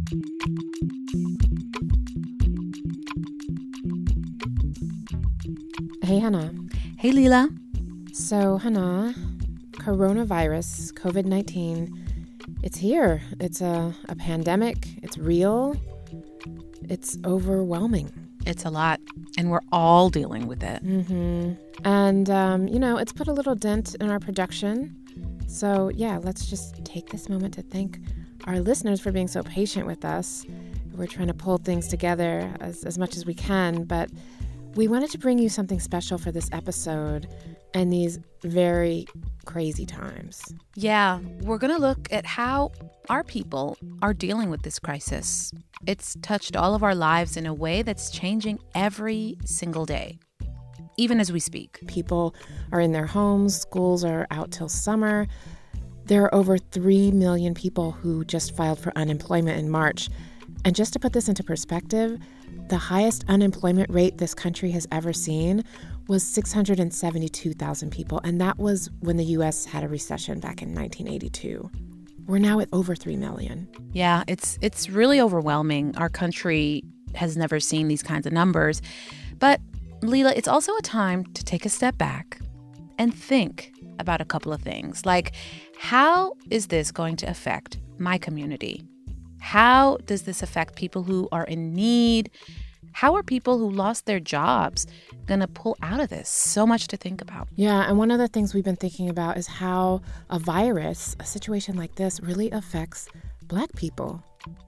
Hey, Hannah. Hey, Leela. So, Hannah, coronavirus, COVID-19, it's here. It's a pandemic. It's real. It's overwhelming. It's a lot, and we're all dealing with it. And, it's put a little dent in our production. So, yeah, let's just take this moment to thank our listeners for being so patient with us. We're trying to pull things together as much as we can, but we wanted to bring you something special for this episode and these very crazy times. Yeah, we're going to look at how our people are dealing with this crisis. It's touched all of our lives in a way that's changing every single day, even as we speak. People are in their homes, schools are out till summer. There are over 3 million people who just filed for unemployment in March. And just to put this into perspective, the highest unemployment rate this country has ever seen was 672,000 people. And that was when the U.S. had a recession back in 1982. We're now at over 3 million. Yeah, it's really overwhelming. Our country has never seen these kinds of numbers. But, Leela, it's also a time to take a step back and think about a couple of things. Like, how is this going to affect my community? How does this affect people who are in need? How are people who lost their jobs going to pull out of this? So much to think about. Yeah, and one of the things we've been thinking about is how a virus, a situation like this, really affects Black people.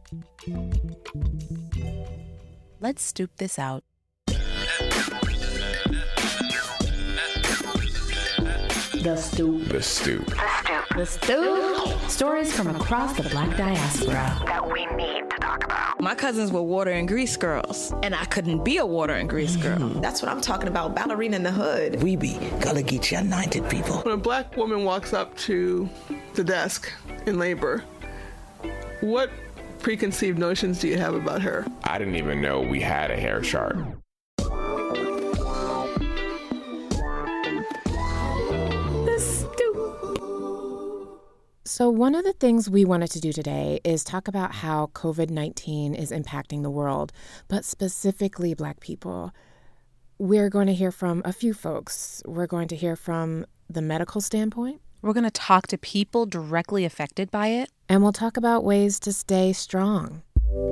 Let's stoop this out. The Stoop. The Stoop. The Stoop. Stories from across the Black diaspora that we need to talk about. My cousins were water and grease girls, and I couldn't be a water and grease girl. That's what I'm talking about, ballerina in the hood. We be Gullah Geechee United people. When a Black woman walks up to the desk in labor, what preconceived notions do you have about her? I didn't even know we had a hair chart. So one of the things we wanted to do today is talk about how COVID-19 is impacting the world, but specifically Black people. We're going to hear from a few folks. We're going to hear from the medical standpoint. We're going to talk to people directly affected by it. And we'll talk about ways to stay strong.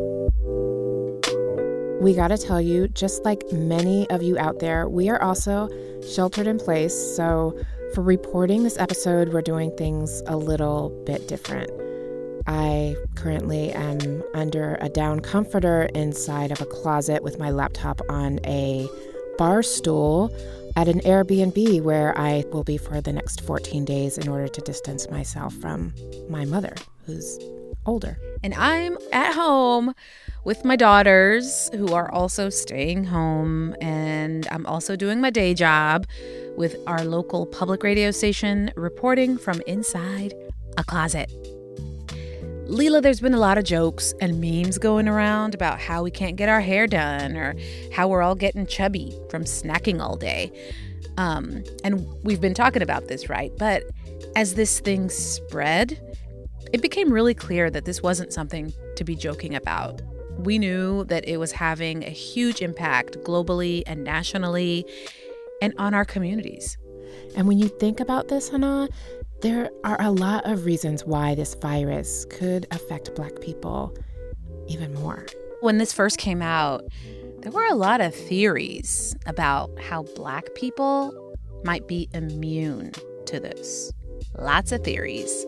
We got to tell you, just like many of you out there, we are also sheltered in place. So for reporting this episode, we're doing things a little bit different. I currently am under a down comforter inside of a closet with my laptop on a bar stool at an Airbnb where I will be for the next 14 days in order to distance myself from my mother, who's older. And I'm at home with my daughters, who are also staying home. And I'm also doing my day job with our local public radio station, reporting from inside a closet. Leela, there's been a lot of jokes and memes going around about how we can't get our hair done or how we're all getting chubby from snacking all day. And we've been talking about this, right? But as this thing spread, it became really clear that this wasn't something to be joking about. We knew that it was having a huge impact globally and nationally and on our communities. And when you think about this, Hannah, there are a lot of reasons why this virus could affect Black people even more. When this first came out, there were a lot of theories about how Black people might be immune to this. Lots of theories.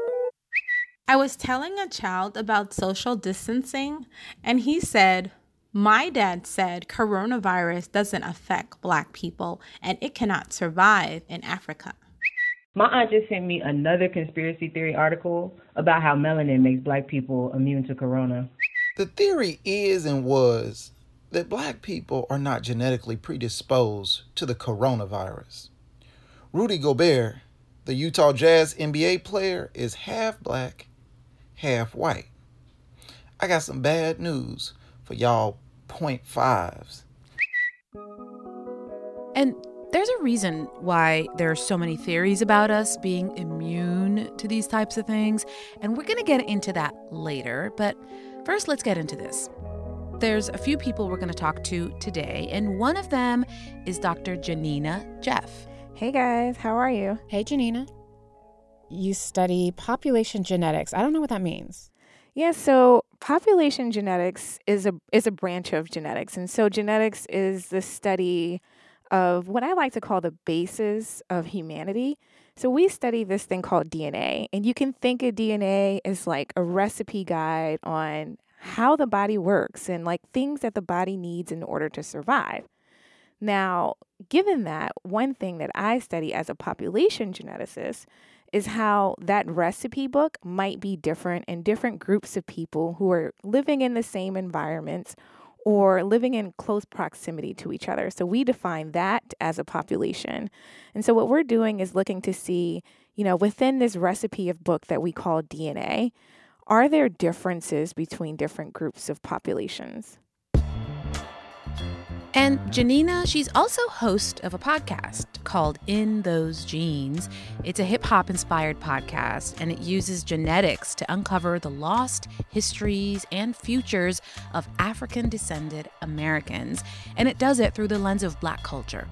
I was telling a child about social distancing, and he said, "My dad said coronavirus doesn't affect Black people, and it cannot survive in Africa." My aunt just sent me another conspiracy theory article about how melanin makes Black people immune to corona. The theory is and was that Black people are not genetically predisposed to the coronavirus. Rudy Gobert, the Utah Jazz NBA player, is half Black, half white. I got some bad news for y'all 0.5s. And there's a reason why there are so many theories about us being immune to these types of things, and we're going to get into that later. But First, let's get into this. There's a few people we're going to talk to today, and one of them is Dr. Janina Jeff. Hey guys, how are you? Hey Janina. You study population genetics. I don't know what that means. Yeah, so population genetics is a branch of genetics. And so genetics is the study of what I like to call the basis of humanity. So we study this thing called DNA, and you can think of DNA as like a recipe guide on how the body works and like things that the body needs in order to survive. Now, given that, one thing that I study as a population geneticist is how that recipe book might be different in different groups of people who are living in the same environments or living in close proximity to each other. So we define that as a population. And so what we're doing is looking to see, within this recipe of book that we call DNA, are there differences between different groups of populations? And Janina, she's also host of a podcast called In Those Genes. It's a hip-hop inspired podcast, and it uses genetics to uncover the lost histories and futures of African-descended Americans. And it does it through the lens of Black culture.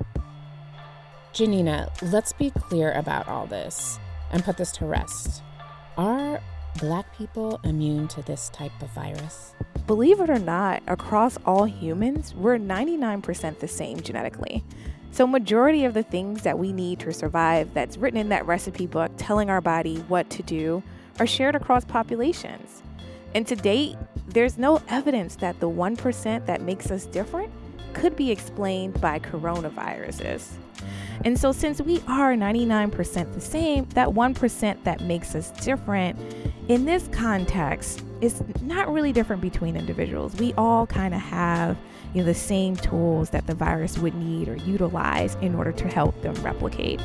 Janina, let's be clear about all this and put this to rest. Are Black people immune to this type of virus? Believe it or not, across all humans, we're 99% the same genetically. So majority of the things that we need to survive that's written in that recipe book telling our body what to do are shared across populations. And to date, there's no evidence that the 1% that makes us different could be explained by coronaviruses. And so since we are 99% the same, that 1% that makes us different, in this context, is not really different between individuals. We all kind of have the same tools that the virus would need or utilize in order to help them replicate.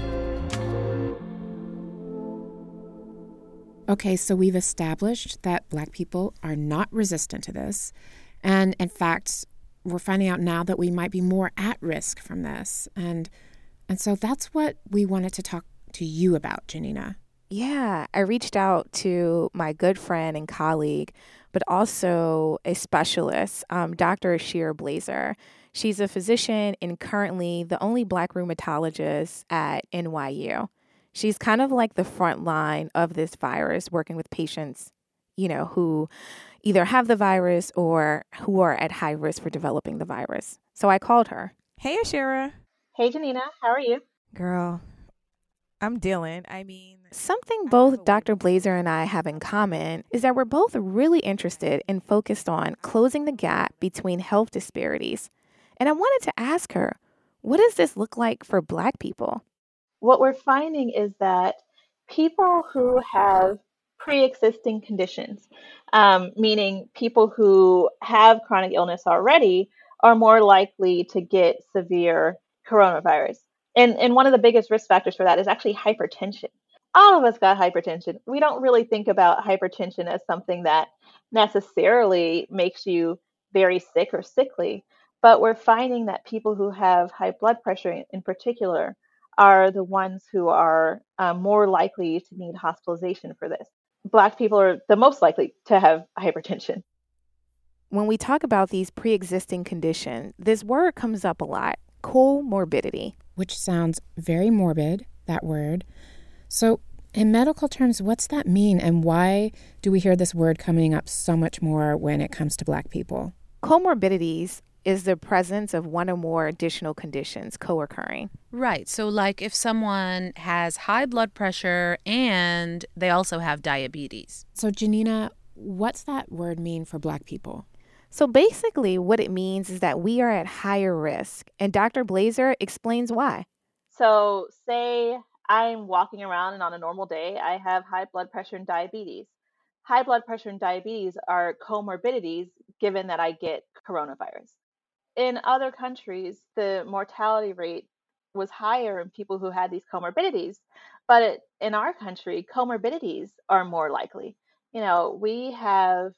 Okay, so we've established that Black people are not resistant to this. And in fact, we're finding out now that we might be more at risk from this. And so that's what we wanted to talk to you about, Janina. Yeah, I reached out to my good friend and colleague, but also a specialist, Dr. Ashira Blazer. She's a physician and currently the only Black rheumatologist at NYU. She's kind of like the front line of this virus, working with patients, who either have the virus or who are at high risk for developing the virus. So I called her. Hey, Ashira. Hey, Janina. How are you? Girl, I'm dealing. Something both Dr. Blazer and I have in common is that we're both really interested and focused on closing the gap between health disparities. And I wanted to ask her, what does this look like for Black people? What we're finding is that people who have pre-existing conditions, meaning people who have chronic illness already, are more likely to get severe coronavirus. And one of the biggest risk factors for that is actually hypertension. All of us got hypertension. We don't really think about hypertension as something that necessarily makes you very sick or sickly, but we're finding that people who have high blood pressure in particular are the ones who are more likely to need hospitalization for this. Black people are the most likely to have hypertension. When we talk about these pre-existing conditions, this word comes up a lot, comorbidity. Which sounds very morbid, that word. So in medical terms, what's that mean, and why do we hear this word coming up so much more when it comes to Black people? Comorbidities is the presence of one or more additional conditions co-occurring. Right. So like if someone has high blood pressure and they also have diabetes. So Janina, what's that word mean for Black people? So basically what it means is that we are at higher risk, and Dr. Blazer explains why. So say I'm walking around and on a normal day, I have high blood pressure and diabetes. High blood pressure and diabetes are comorbidities given that I get coronavirus. In other countries, the mortality rate was higher in people who had these comorbidities, but in our country, comorbidities are more likely. We have,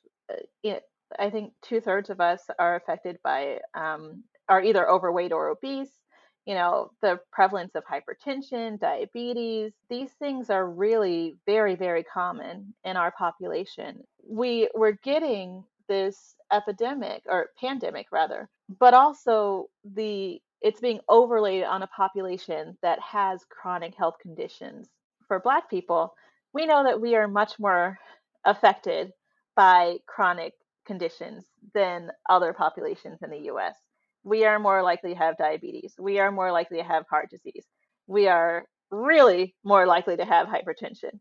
I think 2/3 of us are affected by, are either overweight or obese. the prevalence of hypertension, diabetes, these things are really very, very common in our population. We're getting this epidemic or pandemic rather, but also it's being overlaid on a population that has chronic health conditions. For Black people, we know that we are much more affected by chronic conditions than other populations in the US. We are more likely to have diabetes. We are more likely to have heart disease. We are really more likely to have hypertension.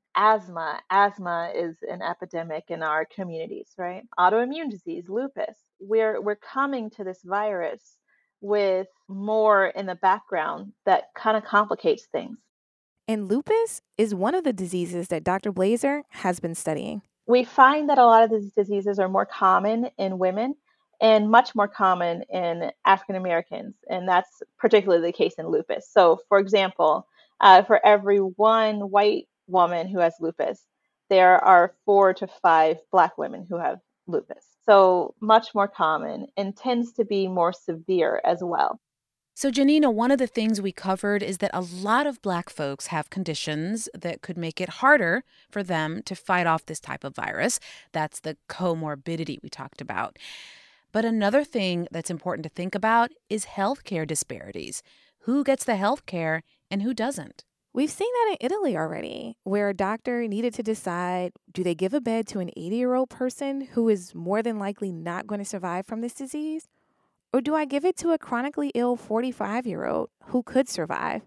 Asthma is an epidemic in our communities, right? Autoimmune disease, lupus. We're coming to this virus with more in the background that kind of complicates things. And lupus is one of the diseases that Dr. Blazer has been studying. We find that a lot of these diseases are more common in women and much more common in African Americans, and that's particularly the case in lupus. So, for example, for every one white woman who has lupus, there are 4 to 5 Black women who have lupus. So much more common and tends to be more severe as well. So, Janina, one of the things we covered is that a lot of Black folks have conditions that could make it harder for them to fight off this type of virus. That's the comorbidity we talked about. But another thing that's important to think about is healthcare disparities. Who gets the healthcare and who doesn't? We've seen that in Italy already, where a doctor needed to decide, do they give a bed to an 80-year-old person who is more than likely not going to survive from this disease? Or do I give it to a chronically ill 45-year-old who could survive?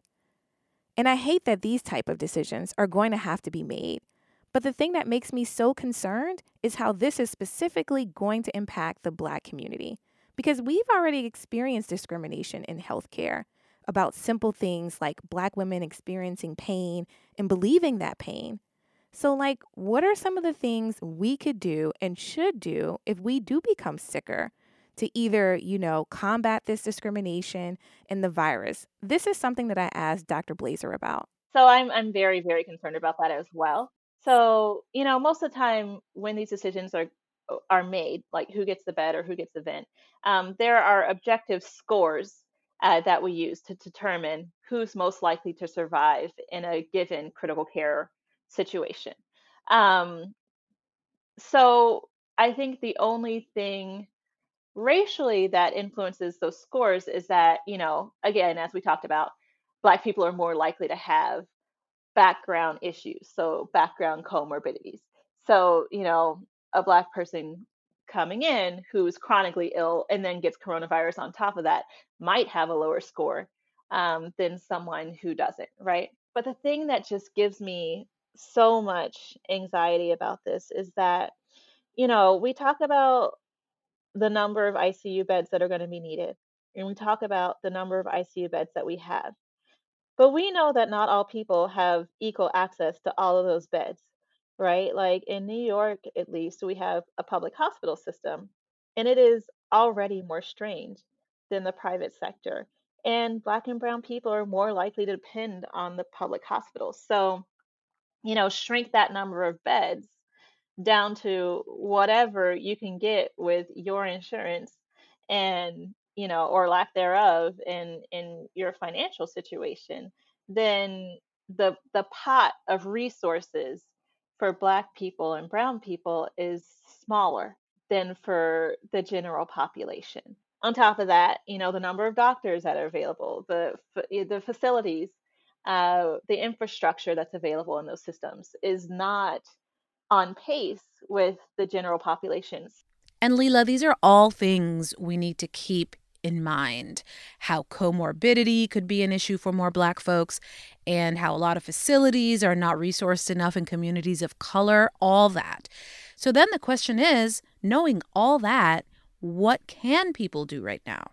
And I hate that these type of decisions are going to have to be made. But the thing that makes me so concerned is how this is specifically going to impact the Black community. Because we've already experienced discrimination in healthcare about simple things like Black women experiencing pain and believing that pain. So, what are some of the things we could do and should do if we do become sicker to either, combat this discrimination and the virus? This is something that I asked Dr. Blazer about. So I'm very, very concerned about that as well. So, most of the time when these decisions are made, like who gets the bed or who gets the vent, there are objective scores that we use to determine who's most likely to survive in a given critical care situation. So I think the only thing racially that influences those scores is that, again, as we talked about, Black people are more likely to have background issues, so background comorbidities. So, a Black person coming in who's chronically ill and then gets coronavirus on top of that might have a lower score than someone who doesn't, right? But the thing that just gives me so much anxiety about this is that, we talk about the number of ICU beds that are going to be needed, and we talk about the number of ICU beds that we have. But we know that not all people have equal access to all of those beds, right? Like in New York, at least, we have a public hospital system, and it is already more strained than the private sector. And Black and brown people are more likely to depend on the public hospitals. So, shrink that number of beds down to whatever you can get with your insurance and, or lack thereof in your financial situation, then the pot of resources for Black people and brown people is smaller than for the general population. On top of that, the number of doctors that are available, the facilities, the infrastructure that's available in those systems is not on pace with the general populations. And Leela, these are all things we need to keep in mind. How comorbidity could be an issue for more Black folks, and how a lot of facilities are not resourced enough in communities of color, all that. So then the question is, knowing all that, what can people do right now?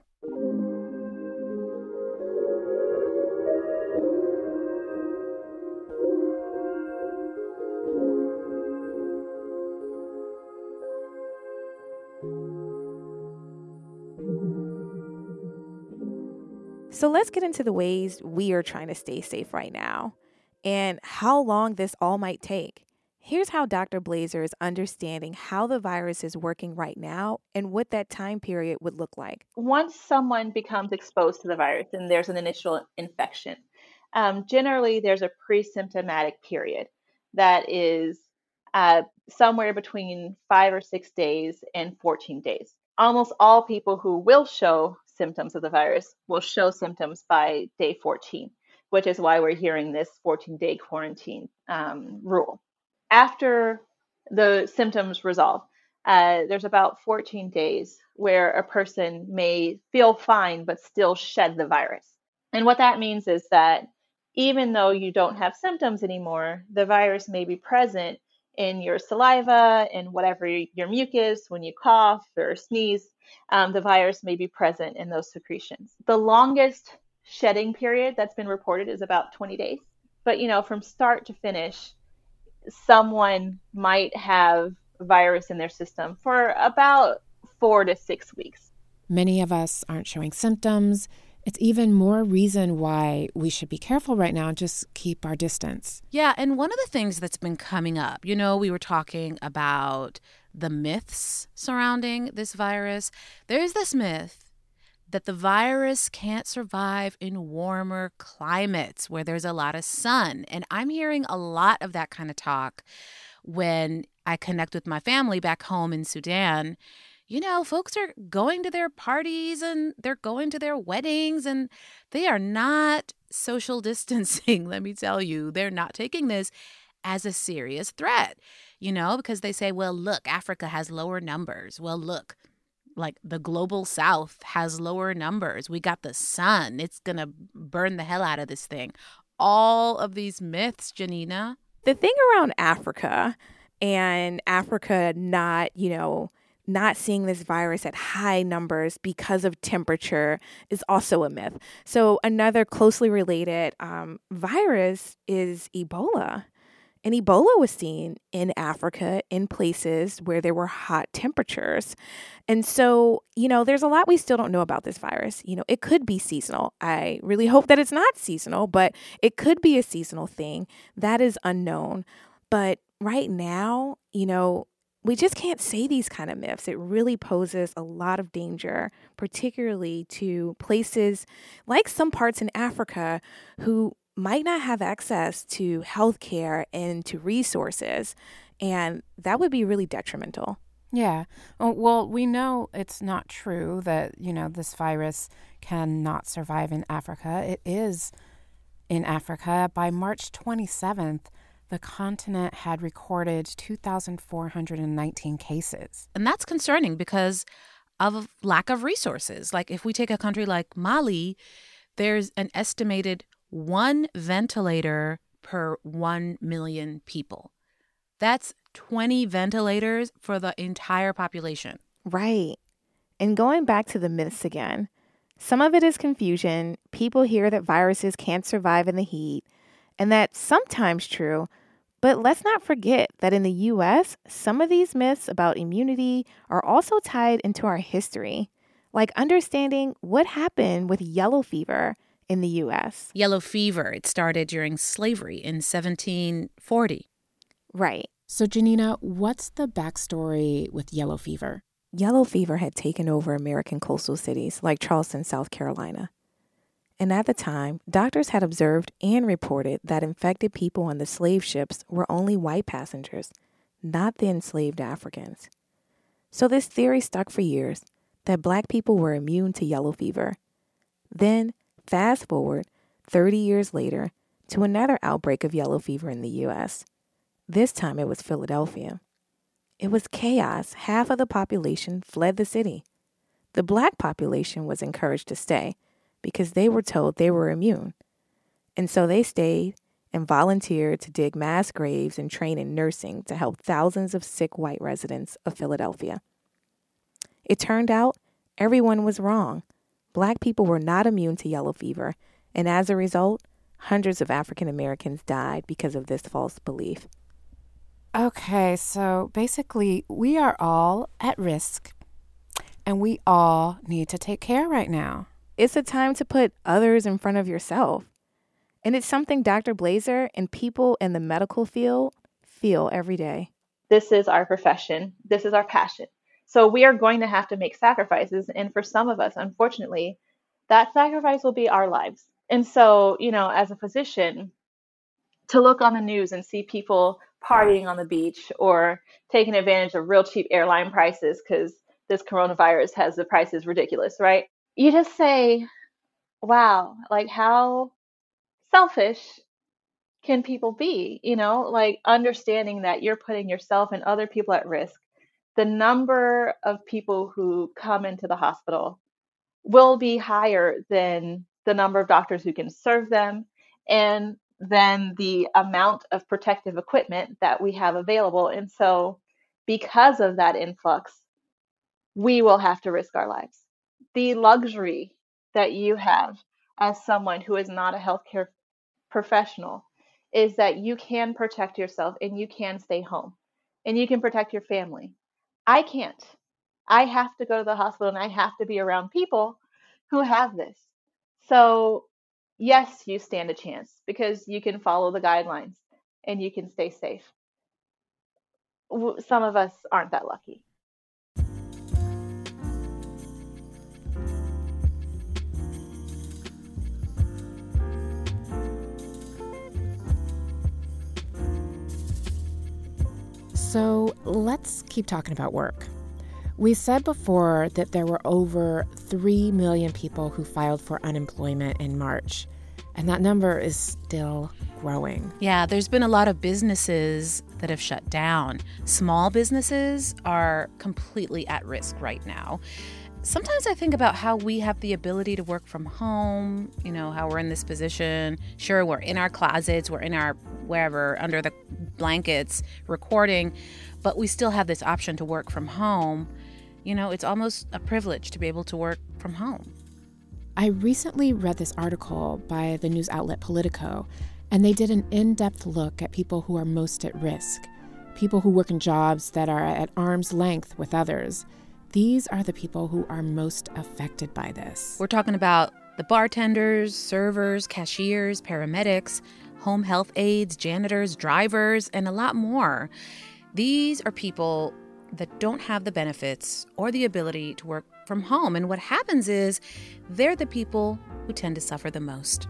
So let's get into the ways we are trying to stay safe right now and how long this all might take. Here's how Dr. Blazer is understanding how the virus is working right now and what that time period would look like. Once someone becomes exposed to the virus and there's an initial infection, generally there's a pre-symptomatic period that is somewhere between 5 or 6 days and 14 days. Almost all people who will show symptoms of the virus will show symptoms by day 14, which is why we're hearing this 14-day quarantine rule. After the symptoms resolve, there's about 14 days where a person may feel fine but still shed the virus. And what that means is that even though you don't have symptoms anymore, the virus may be present in your saliva and whatever your mucus, when you cough or sneeze, the virus may be present in those secretions. The longest shedding period that's been reported is about 20 days. But, from start to finish, someone might have virus in their system for about 4 to 6 weeks. Many of us aren't showing symptoms. It's even more reason why we should be careful right now and just keep our distance. Yeah, and one of the things that's been coming up, we were talking about the myths surrounding this virus. There's this myth that the virus can't survive in warmer climates where there's a lot of sun. And I'm hearing a lot of that kind of talk when I connect with my family back home in Sudan. Folks are going to their parties and they're going to their weddings and they are not social distancing, let me tell you. They're not taking this as a serious threat, because they say, well, look, Africa has lower numbers. Well, look, like the global south has lower numbers. We got the sun. It's going to burn the hell out of this thing. All of these myths, Janina. The thing around Africa and Africa not seeing this virus at high numbers because of temperature is also a myth. So another closely related virus is Ebola. And Ebola was seen in Africa in places where there were hot temperatures. And so, there's a lot we still don't know about this virus. It could be seasonal. I really hope that it's not seasonal, but it could be a seasonal thing. That is unknown. But right now, we just can't say these kind of myths. It really poses a lot of danger, particularly to places like some parts in Africa who might not have access to healthcare and to resources. And that would be really detrimental. Yeah. Well, we know it's not true that, this virus cannot survive in Africa. It is in Africa. By March 27th, the continent had recorded 2,419 cases. And that's concerning because of lack of resources. Like if we take a country like Mali, there's an estimated 1 ventilator per 1 million people. That's 20 ventilators for the entire population. Right. And going back to the myths again, some of it is confusion. People hear that viruses can't survive in the heat, and that's sometimes true. But let's not forget that in the U.S., some of these myths about immunity are also tied into our history, like understanding what happened with yellow fever in the U.S. Yellow fever, it started during slavery in 1740. Right. So, Janina, what's the backstory with yellow fever? Yellow fever had taken over American coastal cities like Charleston, South Carolina. And at the time, doctors had observed and reported that infected people on the slave ships were only white passengers, not the enslaved Africans. So this theory stuck for years, that Black people were immune to yellow fever. Then, fast forward 30 years later to another outbreak of yellow fever in the U.S. This time it was Philadelphia. It was chaos. Half of the population fled the city. The Black population was encouraged to stay because they were told they were immune. And so they stayed and volunteered to dig mass graves and train in nursing to help thousands of sick white residents of Philadelphia. It turned out everyone was wrong. Black people were not immune to yellow fever, and as a result, hundreds of African Americans died because of this false belief. Okay, so basically, we are all at risk, and we all need to take care right now. It's a time to put others in front of yourself. And it's something Dr. Blazer and people in the medical field feel every day. This is our profession. This is our passion. So we are going to have to make sacrifices. And for some of us, unfortunately, that sacrifice will be our lives. And so, as a physician, to look on the news and see people partying on the beach or taking advantage of real cheap airline prices because this coronavirus has the prices ridiculous, right? You just say, wow, like how selfish can people be? Like understanding that you're putting yourself and other people at risk. The number of people who come into the hospital will be higher than the number of doctors who can serve them and then the amount of protective equipment that we have available. And so because of that influx, we will have to risk our lives. The luxury that you have as someone who is not a healthcare professional is that you can protect yourself and you can stay home and you can protect your family. I can't. I have to go to the hospital and I have to be around people who have this. So yes, you stand a chance because you can follow the guidelines and you can stay safe. Some of us aren't that lucky. So let's keep talking about work. We said before that there were over 3 million people who filed for unemployment in March, and that number is still growing. Yeah, there's been a lot of businesses that have shut down. Small businesses are completely at risk right now. Sometimes I think about how we have the ability to work from home, how we're in this position. Sure, we're in our closets, we're in our wherever, under the blankets, recording, but we still have this option to work from home. It's almost a privilege to be able to work from home. I recently read this article by the news outlet Politico, and they did an in-depth look at people who are most at risk, people who work in jobs that are at arm's length with others. These are the people who are most affected by this. We're talking about the bartenders, servers, cashiers, paramedics, home health aides, janitors, drivers, and a lot more. These are people that don't have the benefits or the ability to work from home. And what happens is they're the people who tend to suffer the most.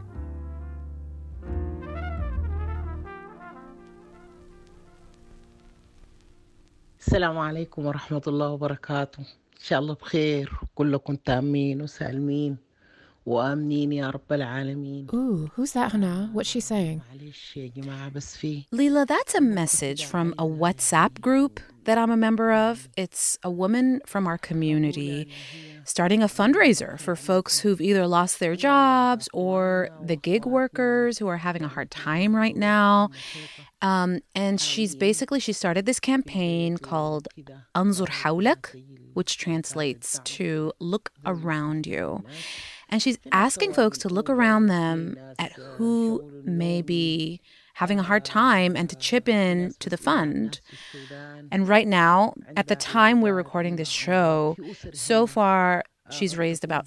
السلام عليكم ورحمة الله وبركاته. إن شاء الله بخير كلكم تامين وسالمين وآمنين يا رب العالمين. Ooh, who's that, Hana? What's she saying? Leela, that's a message from a WhatsApp group that I'm a member of. It's a woman from our community starting a fundraiser for folks who've either lost their jobs or the gig workers who are having a hard time right now. And she started this campaign called Anzur Hawlak, which translates to look around you. And she's asking folks to look around them at who may be having a hard time and to chip in to the fund. And right now, at the time we're recording this show, so far she's raised about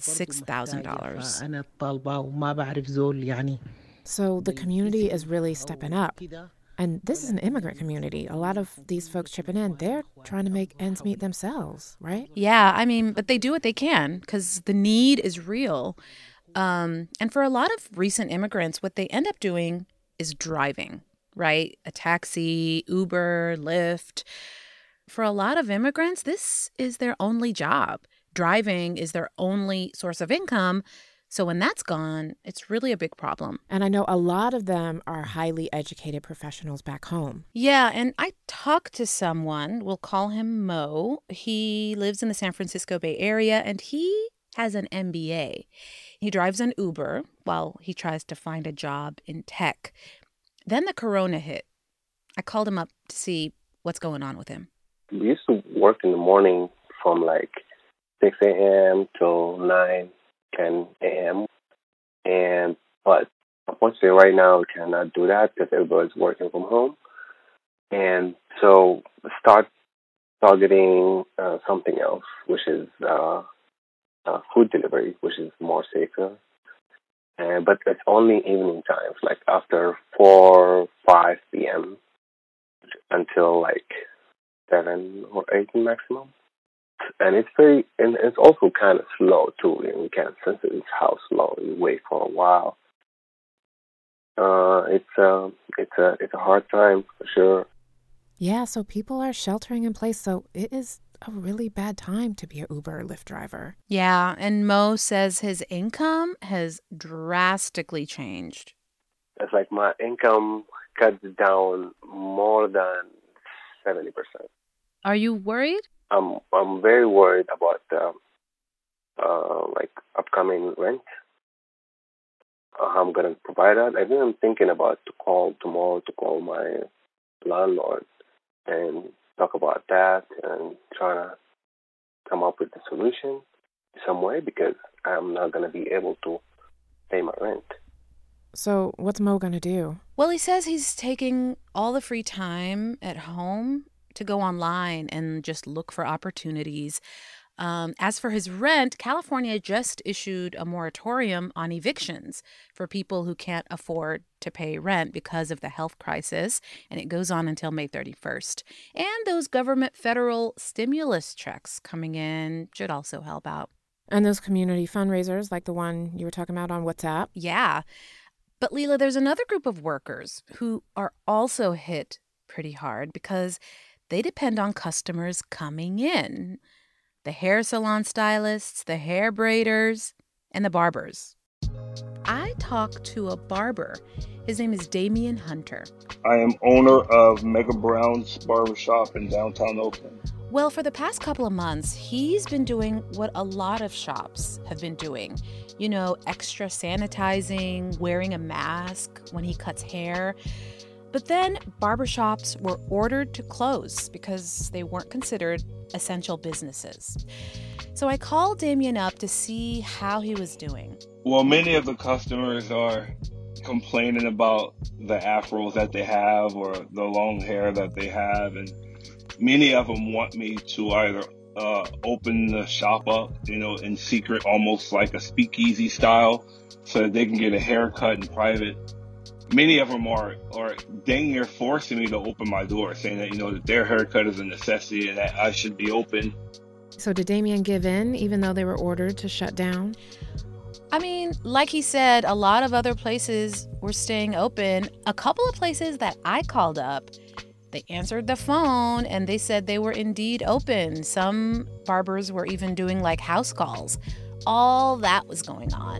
$6,000. So the community is really stepping up. And this is an immigrant community. A lot of these folks chipping in, they're trying to make ends meet themselves, right? Yeah, but they do what they can because the need is real. And for a lot of recent immigrants, what they end up doing is driving, right? A taxi, Uber, Lyft. For a lot of immigrants, this is their only job. Driving is their only source of income. So when that's gone, it's really a big problem. And I know a lot of them are highly educated professionals back home. Yeah, and I talked to someone, we'll call him Mo. He lives in the San Francisco Bay Area, and he has an MBA. He drives an Uber while he tries to find a job in tech. Then the corona hit. I called him up to see what's going on with him. We used to work in the morning from like 6 a.m. till 9, 10 a.m. But unfortunately right now we cannot do that because everybody's working from home. And so start targeting something else, which is food delivery, which is more safer. But it's only evening times, like after 4, 5 p.m. until like 7 or 8 maximum. And it's also kind of slow too. You can't sense it. It's how slow you wait for a while. It's a hard time for sure. Yeah, so people are sheltering in place, so it is a really bad time to be an Uber or Lyft driver. Yeah, and Mo says his income has drastically changed. It's like my income cuts down more than 70%. Are you worried? I'm very worried about like upcoming rent. How I'm gonna provide that. I've been thinking about to call my landlord and talk about that and trying to come up with a solution some way, because I'm not gonna be able to pay my rent. So what's Mo gonna do? Well, he says he's taking all the free time at home to go online and just look for opportunities. As for his rent, California just issued a moratorium on evictions for people who can't afford to pay rent because of the health crisis, and it goes on until May 31st. And those government federal stimulus checks coming in should also help out. And those community fundraisers like the one you were talking about on WhatsApp? Yeah. But Leela, there's another group of workers who are also hit pretty hard because they depend on customers coming in. The hair salon stylists, the hair braiders, and the barbers. I talked to a barber. His name is Damian Hunter. I am owner of Mega Brown's Barbershop in downtown Oakland. Well, for the past couple of months, he's been doing what a lot of shops have been doing. You know, extra sanitizing, wearing a mask when he cuts hair. But then barbershops were ordered to close because they weren't considered essential businesses. So I called Damian up to see how he was doing. Well, many of the customers are complaining about the afros that they have or the long hair that they have. And many of them want me to either open the shop up, in secret, almost like a speakeasy style, so that they can get a haircut in private. Many of them are dang near forcing me to open my door, saying that, that their haircut is a necessity and that I should be open. So did Damian give in, even though they were ordered to shut down? I mean, like he said, a lot of other places were staying open. A couple of places that I called up, they answered the phone and they said they were indeed open. Some barbers were even doing like house calls. All that was going on.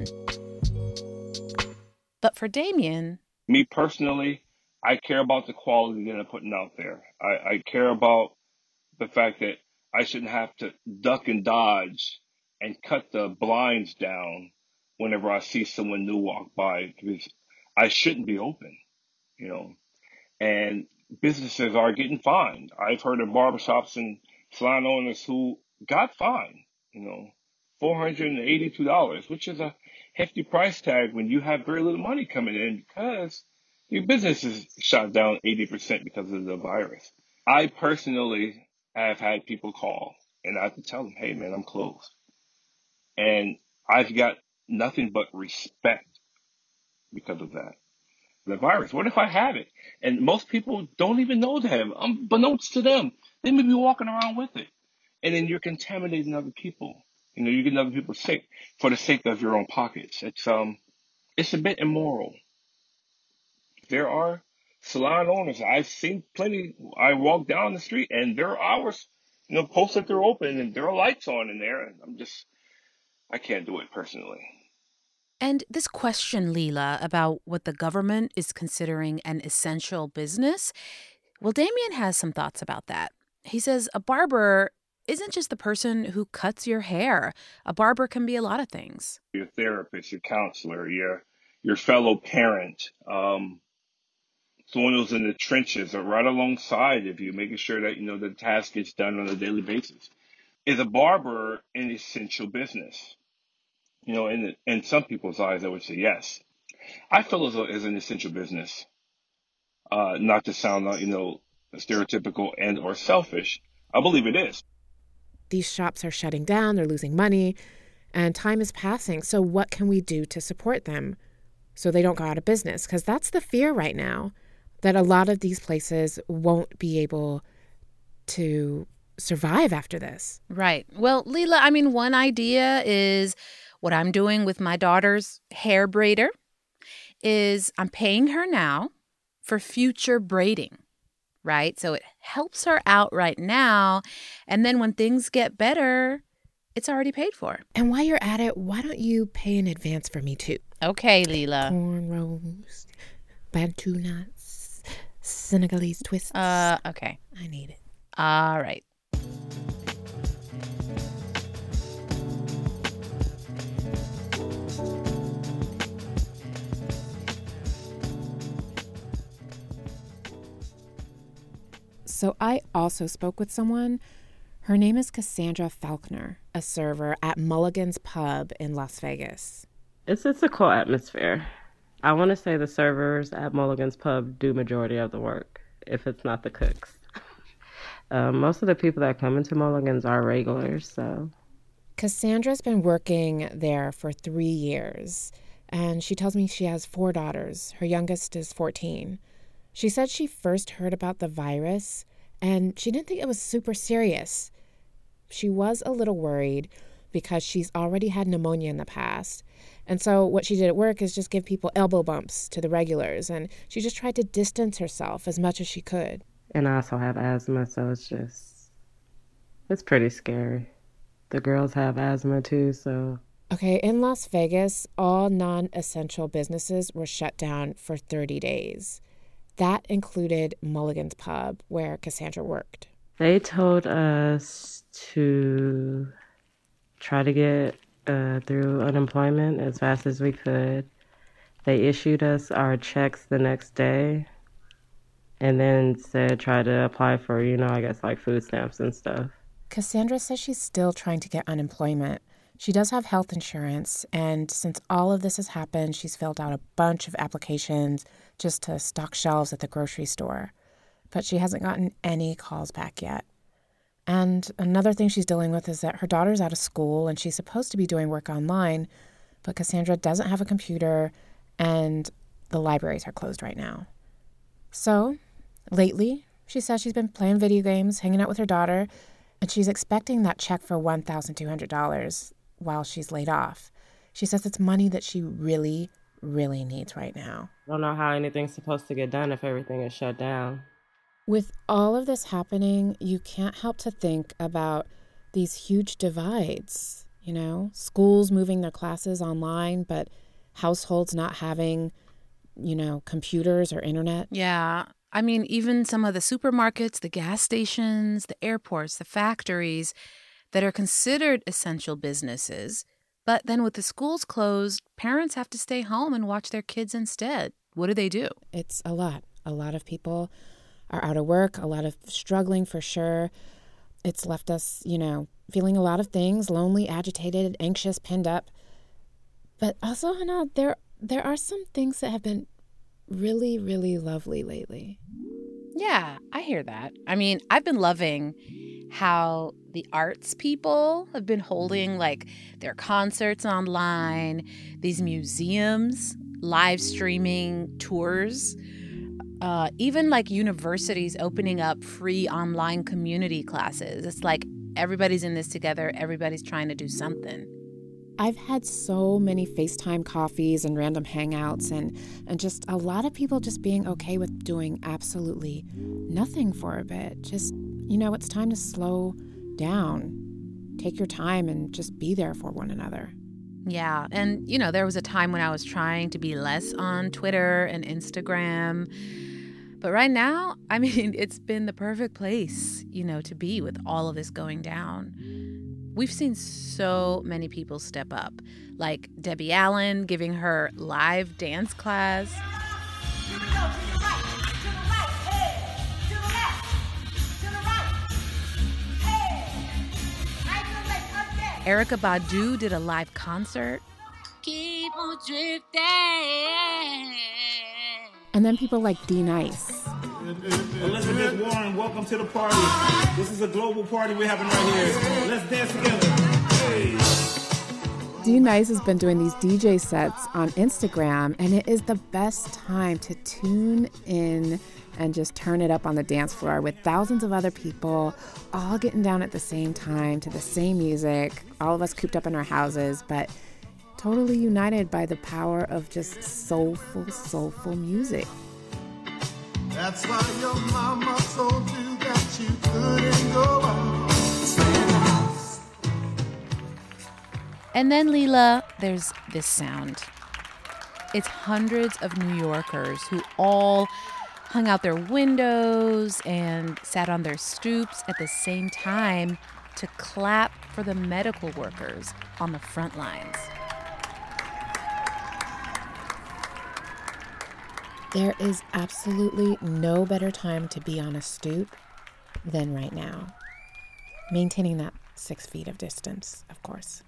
But for Damian... Me personally, I care about the quality that I'm putting out there. I care about the fact that I shouldn't have to duck and dodge and cut the blinds down whenever I see someone new walk by, because I shouldn't be open, And businesses are getting fined. I've heard of barbershops and salon owners who got fined, $482, which is a hefty price tag when you have very little money coming in because your business is shot down 80% because of the virus. I personally have had people call and I have to tell them, hey man, I'm closed. And I've got nothing but respect because of that. The virus, what if I have it? And most people don't even know they have it. Unbeknownst to them, they may be walking around with it. And then you're contaminating other people. You're getting other people sick for the sake of your own pockets. It's a bit immoral. There are salon owners. I've seen plenty. I walk down the street and there are hours, posts that they're open and there are lights on in there. And I can't do it personally. And this question, Leela, about what the government is considering an essential business, well, Damian has some thoughts about that. He says a barber isn't just the person who cuts your hair. A barber can be a lot of things. Your therapist, your counselor, your fellow parent, someone who's in the trenches or right alongside of you, making sure that, the task gets done on a daily basis. Is a barber an essential business? In some people's eyes, I would say yes. I feel as though it's an essential business. Not to sound like, stereotypical and or selfish. I believe it is. These shops are shutting down, they're losing money, and time is passing. So what can we do to support them so they don't go out of business? Because that's the fear right now. that a lot of these places won't be able to survive after this. Right. Well, Leila, I mean, one idea is what I'm doing with my daughter's hair braider is I'm paying her now for future braiding, right? So it helps her out right now. And then when things get better, it's already paid for. And while you're at it, why don't you pay in advance for me too? Okay, Leila. Cornrows, bantu knots, Senegalese twists. Okay. I need it. All right. So I also spoke with someone. Her name is Cassandra Faulkner, a server at Mulligan's Pub in Las Vegas. It's a cool atmosphere. I want to say the servers at Mulligan's Pub do majority of the work, if it's not the cooks. Most of the people that come into Mulligan's are regulars, so. Cassandra's been working there for 3 years, and she tells me she has 4 daughters. Her youngest is 14. She said she first heard about the virus, and she didn't think it was super serious. She was a little worried because she's already had pneumonia in the past. And so what she did at work is just give people elbow bumps to the regulars, and she just tried to distance herself as much as she could. And I also have asthma, so it's pretty scary. The girls have asthma too, so. Okay, in Las Vegas, all non-essential businesses were shut down for 30 days. That included Mulligan's Pub, where Cassandra worked. They told us to try to get through unemployment as fast as we could. They issued us our checks the next day and then said try to apply for, I guess like food stamps and stuff. Cassandra says she's still trying to get unemployment. She does have health insurance, and since all of this has happened, she's filled out a bunch of applications just to stock shelves at the grocery store. But she hasn't gotten any calls back yet. And another thing she's dealing with is that her daughter's out of school and she's supposed to be doing work online, but Cassandra doesn't have a computer and the libraries are closed right now. So, lately, she says she's been playing video games, hanging out with her daughter, and she's expecting that check for $1,200 while she's laid off. She says it's money that she really, really needs right now. I don't know how anything's supposed to get done if everything is shut down. With all of this happening, you can't help to think about these huge divides, schools moving their classes online, but households not having, computers or internet. Yeah. I mean, even some of the supermarkets, the gas stations, the airports, the factories that are considered essential businesses. But then with the schools closed, parents have to stay home and watch their kids instead. What do? It's a lot. A lot of people are out of work, a lot of struggling for sure. It's left us, feeling a lot of things, lonely, agitated, anxious, pinned up. But also, Hannah, there are some things that have been really, really lovely lately. Yeah, I hear that. I mean, I've been loving how the arts people have been holding their concerts online, these museums, live streaming tours, even universities opening up free online community classes. It's like everybody's in this together. Everybody's trying to do something. I've had so many FaceTime coffees and random hangouts and just a lot of people just being okay with doing absolutely nothing for a bit. Just, it's time to slow down, take your time and just be there for one another. Yeah. And, there was a time when I was trying to be less on Twitter and Instagram. But right now, I mean, it's been the perfect place, to be with all of this going down. We've seen so many people step up, like Debbie Allen giving her live dance class. Erykah Badu did a live concert. Keep on drifting. And then people like D-Nice. Elizabeth Warren, welcome to the party. This is a global party we're having right here. Let's dance together. Hey. D-Nice has been doing these DJ sets on Instagram, and it is the best time to tune in and just turn it up on the dance floor with thousands of other people all getting down at the same time to the same music, all of us cooped up in our houses, but totally united by the power of just soulful music. That's why your mama told you that you couldn't go out. Stay in the house. And then, Leela, there's this sound. It's hundreds of New Yorkers who all hung out their windows and sat on their stoops at the same time to clap for the medical workers on the front lines. There is absolutely no better time to be on a stoop than right now. Maintaining that 6 feet of distance, of course.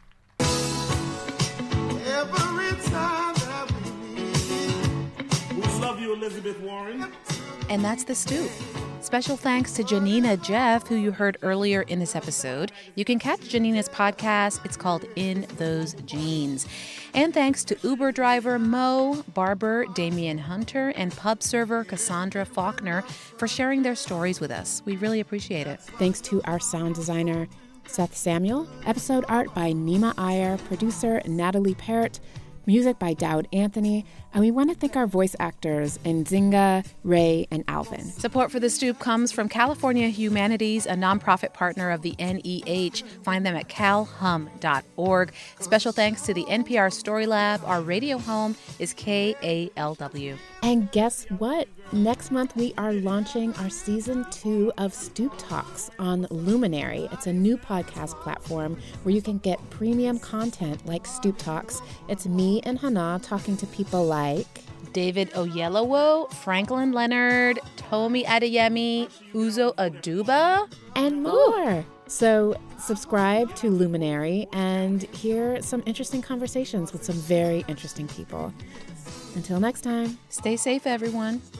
Every time that we meet. We love you, Elizabeth Warren. And that's The Stoop. Special thanks to Janina Jeff, who you heard earlier in this episode. You can catch Janina's podcast. It's called In Those Jeans. And thanks to Uber driver Mo, barber Damian Hunter, and pub server Cassandra Faulkner for sharing their stories with us. We really appreciate it. Thanks to our sound designer, Seth Samuel, episode art by Nima Iyer, producer Natalie Parrott, music by Dowd Anthony, and we want to thank our voice actors Nzinga, Ray, and Alvin. Support for The Stoop comes from California Humanities, a nonprofit partner of the NEH. Find them at calhum.org. Special thanks to the NPR Story Lab. Our radio home is KALW. And guess what? Next month, we are launching our season 2 of Stoop Talks on Luminary. It's a new podcast platform where you can get premium content like Stoop Talks. It's me and Hannah talking to people like David Oyelowo, Franklin Leonard, Tomi Adeyemi, Uzo Aduba, and more. So subscribe to Luminary and hear some interesting conversations with some very interesting people. Until next time, stay safe, everyone.